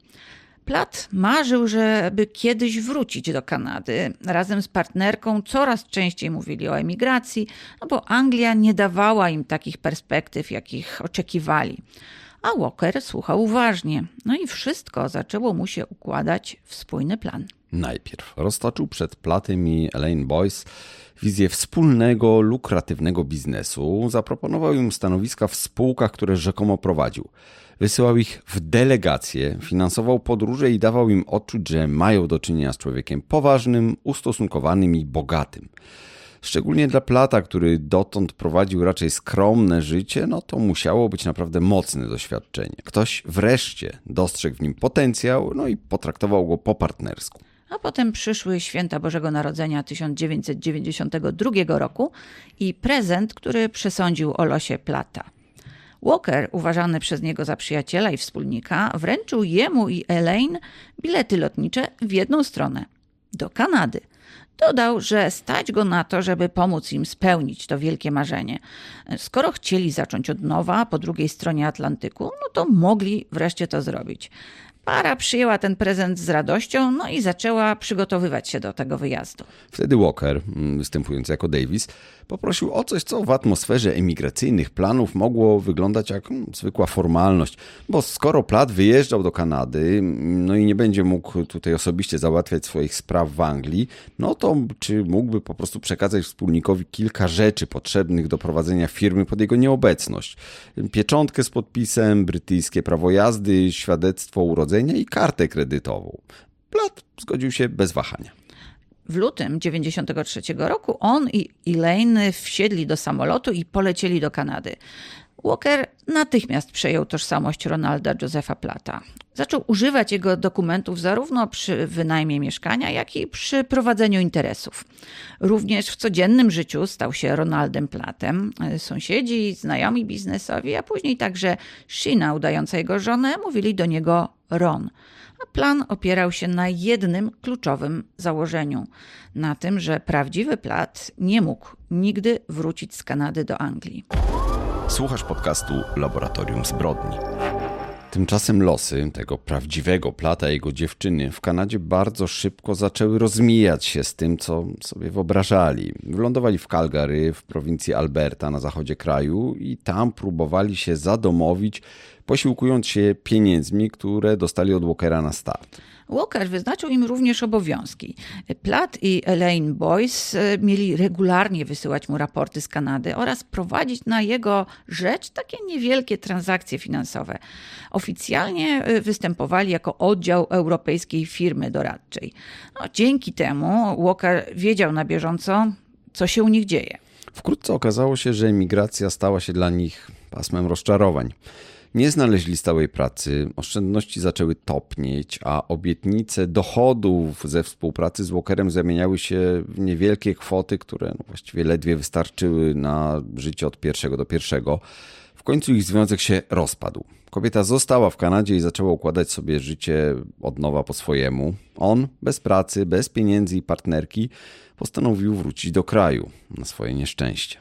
Platt marzył, żeby kiedyś wrócić do Kanady. Razem z partnerką coraz częściej mówili o emigracji, no bo Anglia nie dawała im takich perspektyw, jakich oczekiwali. A Walker słuchał uważnie. No i wszystko zaczęło mu się układać w spójny plan. Najpierw roztoczył przed Plattem i Elaine Boyce wizję wspólnego, lukratywnego biznesu. Zaproponował im stanowiska w spółkach, które rzekomo prowadził. Wysyłał ich w delegacje, finansował podróże i dawał im odczuć, że mają do czynienia z człowiekiem poważnym, ustosunkowanym i bogatym. Szczególnie dla Platta, który dotąd prowadził raczej skromne życie, no to musiało być naprawdę mocne doświadczenie. Ktoś wreszcie dostrzegł w nim potencjał, no i potraktował go po partnersku. A potem przyszły święta Bożego Narodzenia tysiąc dziewięćset dziewięćdziesiątego drugiego roku i prezent, który przesądził o losie Platta. Walker, uważany przez niego za przyjaciela i wspólnika, wręczył jemu i Elaine bilety lotnicze w jedną stronę – do Kanady. Dodał, że stać go na to, żeby pomóc im spełnić to wielkie marzenie. Skoro chcieli zacząć od nowa po drugiej stronie Atlantyku, no to mogli wreszcie to zrobić. Para przyjęła ten prezent z radością, no i zaczęła przygotowywać się do tego wyjazdu. Wtedy Walker, występujący jako Davis, poprosił o coś, co w atmosferze emigracyjnych planów mogło wyglądać jak hmm, zwykła formalność. Bo skoro Platt wyjeżdżał do Kanady, no i nie będzie mógł tutaj osobiście załatwiać swoich spraw w Anglii, no to czy mógłby po prostu przekazać wspólnikowi kilka rzeczy potrzebnych do prowadzenia firmy pod jego nieobecność. Pieczątkę z podpisem, brytyjskie prawo jazdy, świadectwo urodzenia i kartę kredytową. Platt zgodził się bez wahania. W lutym dziewięćdziesiątego trzeciego roku on i Elaine wsiedli do samolotu i polecieli do Kanady. Walker natychmiast przejął tożsamość Ronalda Josepha Platta. Zaczął używać jego dokumentów zarówno przy wynajmie mieszkania, jak i przy prowadzeniu interesów. Również w codziennym życiu stał się Ronaldem Plattem. Sąsiedzi, znajomi biznesowi, a później także Sheena, udająca jego żonę, mówili do niego Ron. A plan opierał się na jednym kluczowym założeniu. Na tym, że prawdziwy Platt nie mógł nigdy wrócić z Kanady do Anglii. Słuchasz podcastu Laboratorium Zbrodni. Tymczasem losy tego prawdziwego Platta i jego dziewczyny w Kanadzie bardzo szybko zaczęły rozmijać się z tym, co sobie wyobrażali. Wylądowali w Calgary, w prowincji Alberta na zachodzie kraju i tam próbowali się zadomowić, posiłkując się pieniędzmi, które dostali od Walkera na start. Walker wyznaczył im również obowiązki. Platt i Elaine Boyce mieli regularnie wysyłać mu raporty z Kanady oraz prowadzić na jego rzecz takie niewielkie transakcje finansowe. Oficjalnie występowali jako oddział europejskiej firmy doradczej. No, dzięki temu Walker wiedział na bieżąco, co się u nich dzieje. Wkrótce okazało się, że emigracja stała się dla nich pasmem rozczarowań. Nie znaleźli stałej pracy, oszczędności zaczęły topnieć, a obietnice dochodów ze współpracy z Walkerem zamieniały się w niewielkie kwoty, które no właściwie ledwie wystarczyły na życie od pierwszego do pierwszego. W końcu ich związek się rozpadł. Kobieta została w Kanadzie i zaczęła układać sobie życie od nowa po swojemu. On, bez pracy, bez pieniędzy i partnerki, postanowił wrócić do kraju na swoje nieszczęście.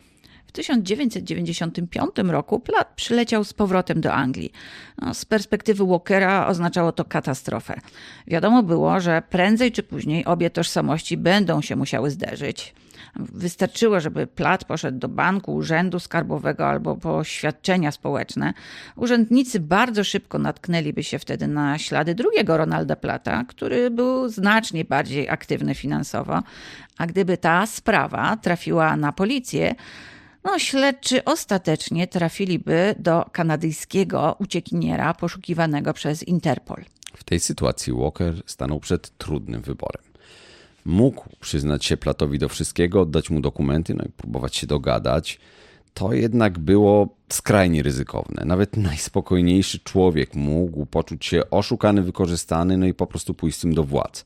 W tysiąc dziewięćset dziewięćdziesiątym piątym roku Platt przyleciał z powrotem do Anglii. No, z perspektywy Walkera oznaczało to katastrofę. Wiadomo było, że prędzej czy później obie tożsamości będą się musiały zderzyć. Wystarczyło, żeby Platt poszedł do banku, urzędu skarbowego albo po świadczenia społeczne. Urzędnicy bardzo szybko natknęliby się wtedy na ślady drugiego Ronalda Platta, który był znacznie bardziej aktywny finansowo. A gdyby ta sprawa trafiła na policję, no śledczy ostatecznie trafiliby do kanadyjskiego uciekiniera poszukiwanego przez Interpol. W tej sytuacji Walker stanął przed trudnym wyborem. Mógł przyznać się Plattowi do wszystkiego, oddać mu dokumenty, no i próbować się dogadać. To jednak było skrajnie ryzykowne. Nawet najspokojniejszy człowiek mógł poczuć się oszukany, wykorzystany, no i po prostu pójść z tym do władz.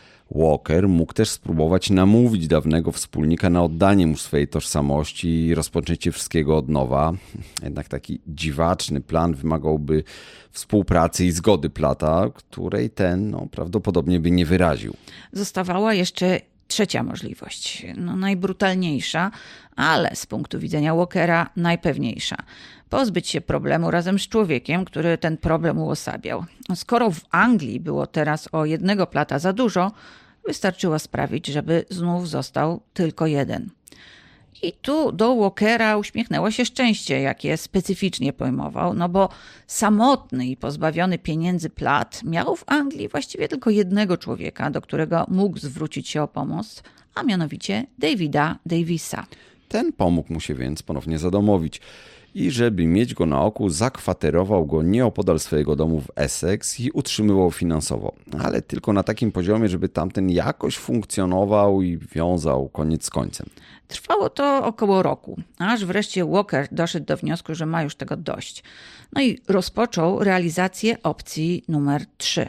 Walker mógł też spróbować namówić dawnego wspólnika na oddanie mu swojej tożsamości i rozpoczęcie wszystkiego od nowa. Jednak taki dziwaczny plan wymagałby współpracy i zgody Platta, której ten no, prawdopodobnie by nie wyraził. Zostawała jeszcze trzecia możliwość, no, najbrutalniejsza, ale z punktu widzenia Walkera najpewniejsza. Pozbyć się problemu razem z człowiekiem, który ten problem uosabiał. Skoro w Anglii było teraz o jednego Platta za dużo, wystarczyło sprawić, żeby znów został tylko jeden. I tu do Walkera uśmiechnęło się szczęście, jakie specyficznie pojmował, no bo samotny i pozbawiony pieniędzy Platt miał w Anglii właściwie tylko jednego człowieka, do którego mógł zwrócić się o pomoc, a mianowicie Davida Davisa. Ten pomógł mu się więc ponownie zadomowić i żeby mieć go na oku, zakwaterował go nieopodal swojego domu w Essex i utrzymywał finansowo, ale tylko na takim poziomie, żeby tamten jakoś funkcjonował i wiązał koniec z końcem. Trwało to około roku, aż wreszcie Walker doszedł do wniosku, że ma już tego dość. No i rozpoczął realizację opcji numer trzy.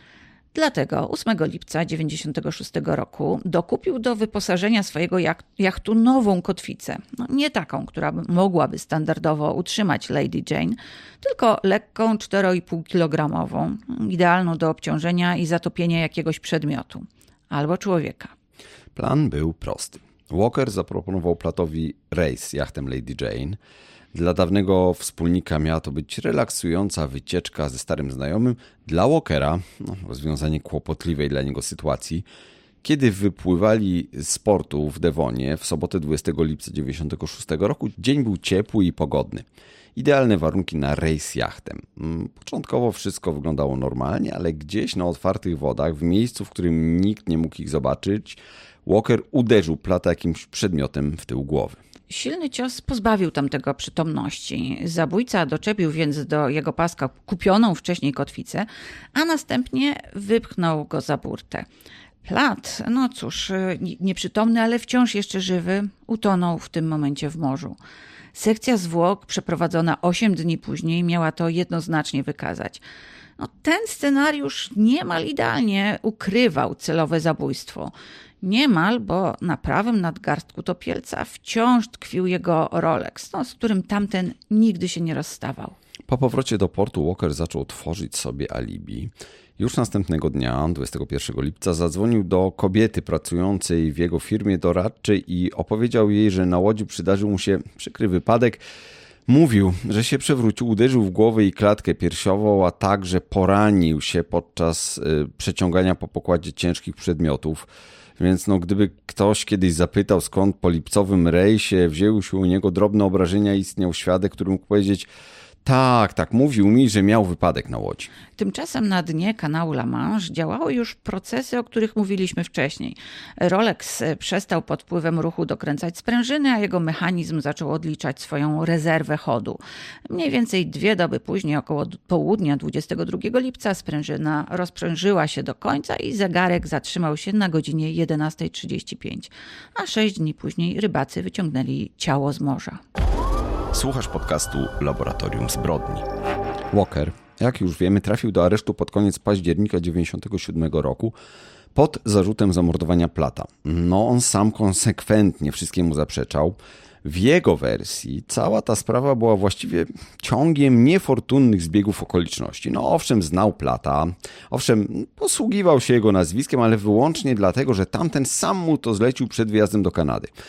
Dlatego ósmego lipca dziewięćdziesiątego szóstego roku dokupił do wyposażenia swojego jachtu nową kotwicę. No, nie taką, która mogłaby standardowo utrzymać Lady Jane, tylko lekką, cztery i pół kilogramową, idealną do obciążenia i zatopienia jakiegoś przedmiotu albo człowieka. Plan był prosty. Walker zaproponował Plattowi rejs jachtem Lady Jane. Dla dawnego wspólnika miała to być relaksująca wycieczka ze starym znajomym. Dla Walkera no, rozwiązanie kłopotliwej dla niego sytuacji. Kiedy wypływali z portu w Devonie w sobotę dwudziestego lipca dziewięćdziesiątego szóstego roku, dzień był ciepły i pogodny. Idealne warunki na rejs jachtem. Początkowo wszystko wyglądało normalnie, ale gdzieś na otwartych wodach, w miejscu, w którym nikt nie mógł ich zobaczyć, Walker uderzył Platta jakimś przedmiotem w tył głowy. Silny cios pozbawił tamtego przytomności. Zabójca doczepił więc do jego paska kupioną wcześniej kotwicę, a następnie wypchnął go za burtę. Platt, no cóż, nieprzytomny, ale wciąż jeszcze żywy, utonął w tym momencie w morzu. Sekcja zwłok przeprowadzona osiem dni później miała to jednoznacznie wykazać. No, ten scenariusz niemal idealnie ukrywał celowe zabójstwo. Niemal, bo na prawym nadgarstku topielca wciąż tkwił jego Rolex, no, z którym tamten nigdy się nie rozstawał. Po powrocie do portu Walker zaczął tworzyć sobie alibi. Już następnego dnia, dwudziestego pierwszego lipca, zadzwonił do kobiety pracującej w jego firmie doradczej i opowiedział jej, że na łodzi przydarzył mu się przykry wypadek. Mówił, że się przewrócił, uderzył w głowę i klatkę piersiową, a także poranił się podczas y, przeciągania po pokładzie ciężkich przedmiotów. Więc no, gdyby ktoś kiedyś zapytał, skąd po lipcowym rejsie wzięły się u niego drobne obrażenia, istniał świadek, który mógł powiedzieć: tak, tak, mówił mi, że miał wypadek na łodzi. Tymczasem na dnie kanału La Manche działały już procesy, o których mówiliśmy wcześniej. Rolex przestał pod wpływem ruchu dokręcać sprężyny, a jego mechanizm zaczął odliczać swoją rezerwę chodu. Mniej więcej dwie doby później, około południa dwudziestego drugiego lipca, sprężyna rozprężyła się do końca i zegarek zatrzymał się na godzinie jedenasta trzydzieści pięć, a sześć dni później rybacy wyciągnęli ciało z morza. Słuchasz podcastu Laboratorium Zbrodni. Walker, jak już wiemy, trafił do aresztu pod koniec października dziewięćdziesiątego siódmego roku pod zarzutem zamordowania Platta. No, on sam konsekwentnie wszystkiemu zaprzeczał. W jego wersji cała ta sprawa była właściwie ciągiem niefortunnych zbiegów okoliczności. No owszem, znał Platta, owszem, posługiwał się jego nazwiskiem, ale wyłącznie dlatego, że tamten sam mu to zlecił przed wyjazdem do Kanady.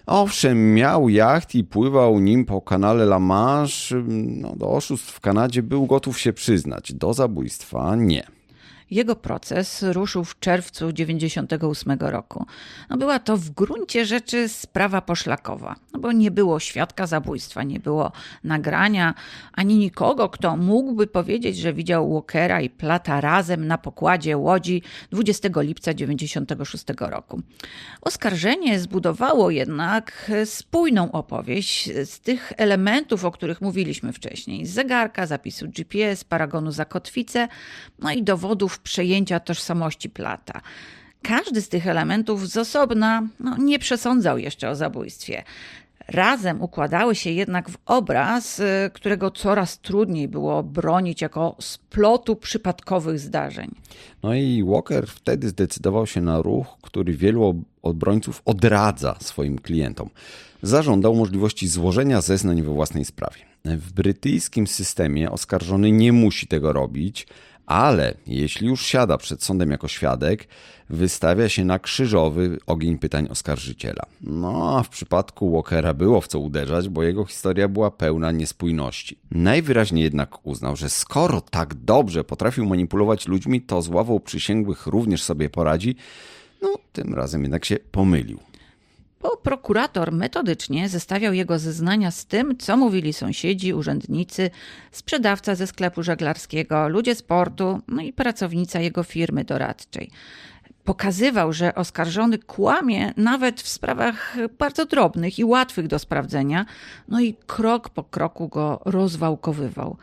Owszem, miał jacht i pływał nim po kanale La Manche. No, do oszustw w Kanadzie był gotów się przyznać, do zabójstwa nie. Jego proces ruszył w czerwcu dziewięćdziesiątego ósmego roku. No była to w gruncie rzeczy sprawa poszlakowa, no bo nie było świadka zabójstwa, nie było nagrania, ani nikogo, kto mógłby powiedzieć, że widział Walkera i Platta razem na pokładzie łodzi dwudziestego lipca dziewięćdziesiątego szóstego roku. Oskarżenie zbudowało jednak spójną opowieść z tych elementów, o których mówiliśmy wcześniej. Z zegarka, zapisu G P S, paragonu za kotwicę, no i dowodów przejęcia tożsamości Platta. Każdy z tych elementów z osobna no, nie przesądzał jeszcze o zabójstwie. Razem układały się jednak w obraz, którego coraz trudniej było bronić jako splotu przypadkowych zdarzeń. No i Walker wtedy zdecydował się na ruch, który wielu obrońców odradza swoim klientom. Zażądał możliwości złożenia zeznań we własnej sprawie. W brytyjskim systemie oskarżony nie musi tego robić, ale jeśli już siada przed sądem jako świadek, wystawia się na krzyżowy ogień pytań oskarżyciela. No a w przypadku Walkera było w co uderzać, bo jego historia była pełna niespójności. Najwyraźniej jednak uznał, że skoro tak dobrze potrafił manipulować ludźmi, to z ławą przysięgłych również sobie poradzi. No tym razem jednak się pomylił. Bo prokurator metodycznie zestawiał jego zeznania z tym, co mówili sąsiedzi, urzędnicy, sprzedawca ze sklepu żeglarskiego, ludzie z portu, no i pracownica jego firmy doradczej. Pokazywał, że oskarżony kłamie nawet w sprawach bardzo drobnych i łatwych do sprawdzenia, no i krok po kroku go rozwałkowywał.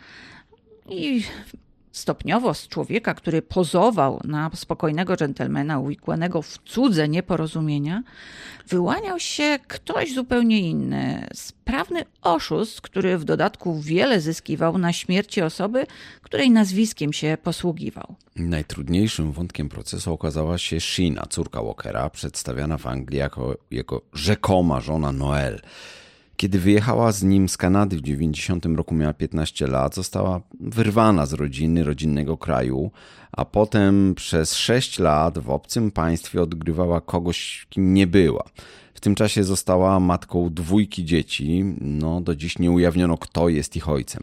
I stopniowo z człowieka, który pozował na spokojnego dżentelmena uwikłanego w cudze nieporozumienia, wyłaniał się ktoś zupełnie inny. Sprawny oszust, który w dodatku wiele zyskiwał na śmierci osoby, której nazwiskiem się posługiwał. Najtrudniejszym wątkiem procesu okazała się Sheena, córka Walkera, przedstawiana w Anglii jako jego rzekoma żona Noel. Kiedy wyjechała z nim z Kanady w dziewięćdziesiątym roku, miała piętnaście lat, została wyrwana z rodziny, rodzinnego kraju, a potem przez sześć lat w obcym państwie odgrywała kogoś, kim nie była. W tym czasie została matką dwójki dzieci, no do dziś nie ujawniono, kto jest ich ojcem.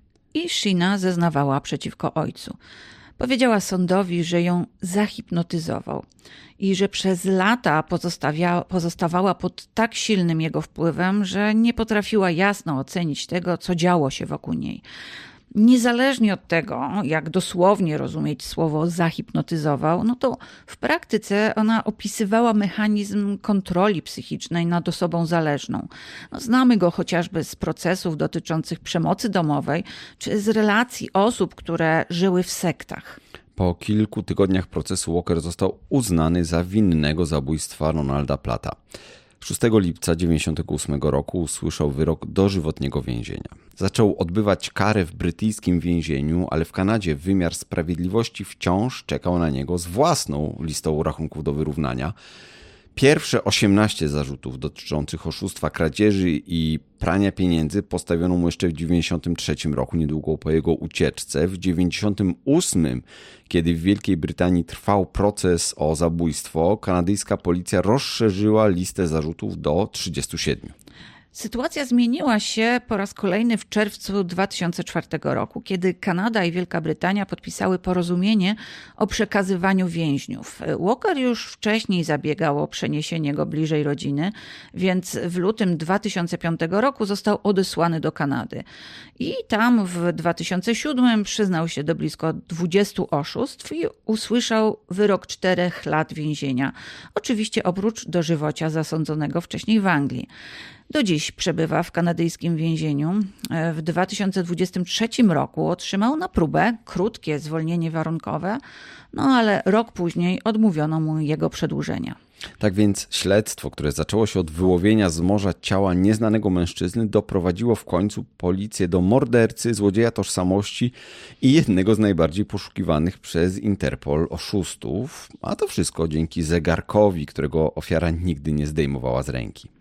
I Sheena zeznawała przeciwko ojcu. Powiedziała sądowi, że ją zahipnotyzował i że przez lata pozostawała pod tak silnym jego wpływem, że nie potrafiła jasno ocenić tego, co działo się wokół niej. Niezależnie od tego, jak dosłownie rozumieć słowo zahipnotyzował, no to w praktyce ona opisywała mechanizm kontroli psychicznej nad osobą zależną. No, znamy go chociażby z procesów dotyczących przemocy domowej, czy z relacji osób, które żyły w sektach. Po kilku tygodniach procesu Walker został uznany za winnego zabójstwa Ronalda Platta. szóstego lipca dziewięćdziesiątego ósmego roku usłyszał wyrok dożywotniego więzienia. Zaczął odbywać karę w brytyjskim więzieniu, ale w Kanadzie wymiar sprawiedliwości wciąż czekał na niego z własną listą rachunków do wyrównania. Pierwsze osiemnaście zarzutów dotyczących oszustwa, kradzieży i prania pieniędzy postawiono mu jeszcze w dziewięćdziesiątym trzecim roku, niedługo po jego ucieczce. W dziewięćdziesiątym ósmym, kiedy w Wielkiej Brytanii trwał proces o zabójstwo, kanadyjska policja rozszerzyła listę zarzutów do trzydziestu siedmiu. Sytuacja zmieniła się po raz kolejny w czerwcu dwa tysiące czwartego roku, kiedy Kanada i Wielka Brytania podpisały porozumienie o przekazywaniu więźniów. Walker już wcześniej zabiegał o przeniesienie go bliżej rodziny, więc w lutym dwa tysiące piątego roku został odesłany do Kanady. I tam w dwa tysiące siódmym przyznał się do blisko dwudziestu oszustw i usłyszał wyrok czterech lat więzienia. Oczywiście oprócz dożywocia zasądzonego wcześniej w Anglii. Do dziś przebywa w kanadyjskim więzieniu. W dwa tysiące dwudziestym trzecim roku otrzymał na próbę krótkie zwolnienie warunkowe, no ale rok później odmówiono mu jego przedłużenia. Tak więc śledztwo, które zaczęło się od wyłowienia z morza ciała nieznanego mężczyzny, doprowadziło w końcu policję do mordercy, złodzieja tożsamości i jednego z najbardziej poszukiwanych przez Interpol oszustów. A to wszystko dzięki zegarkowi, którego ofiara nigdy nie zdejmowała z ręki.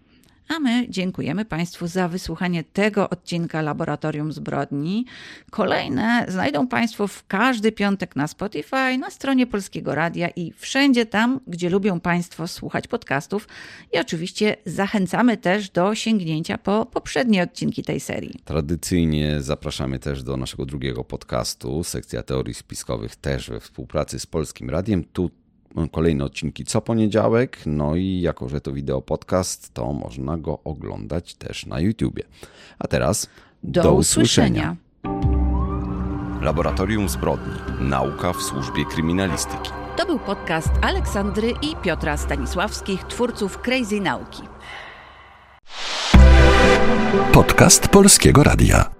A my dziękujemy Państwu za wysłuchanie tego odcinka Laboratorium Zbrodni. Kolejne znajdą Państwo w każdy piątek na Spotify, na stronie Polskiego Radia i wszędzie tam, gdzie lubią Państwo słuchać podcastów. I oczywiście zachęcamy też do sięgnięcia po poprzednie odcinki tej serii. Tradycyjnie zapraszamy też do naszego drugiego podcastu, Sekcja Teorii Spiskowych, też we współpracy z Polskim Radiem. Tu kolejne odcinki co poniedziałek, no i jako, że to wideo podcast, to można go oglądać też na YouTubie. A teraz do, do usłyszenia. usłyszenia. Laboratorium Zbrodni. Nauka w służbie kryminalistyki. To był podcast Aleksandry i Piotra Stanisławskich, twórców Crazy Nauki. Podcast Polskiego Radia.